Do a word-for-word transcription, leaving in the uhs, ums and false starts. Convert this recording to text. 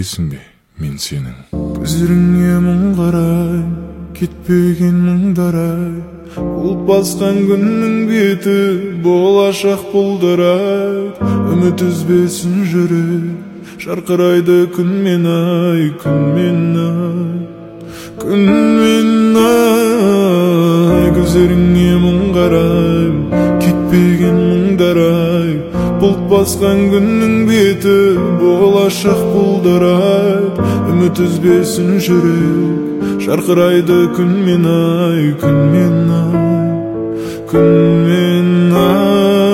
Білесің бе, мен сенің көздеріңе мұң қарай, кетпеген мұңдар-ай, бұлт басқан күннің беті болашақ бұлдырайды. Үміт үзбесін жүрек, жарқырайды күнмен ай, күнмен ай, күнмен ай. Көздеріңе мұң қарай, кетпеген мұңдар-ай, бұлт басқан күннің беті болашақ бұлдырайды. Үміт үзбесін жүрек, жарқырайды күнмен ай, күнмен ай, күнмен ай.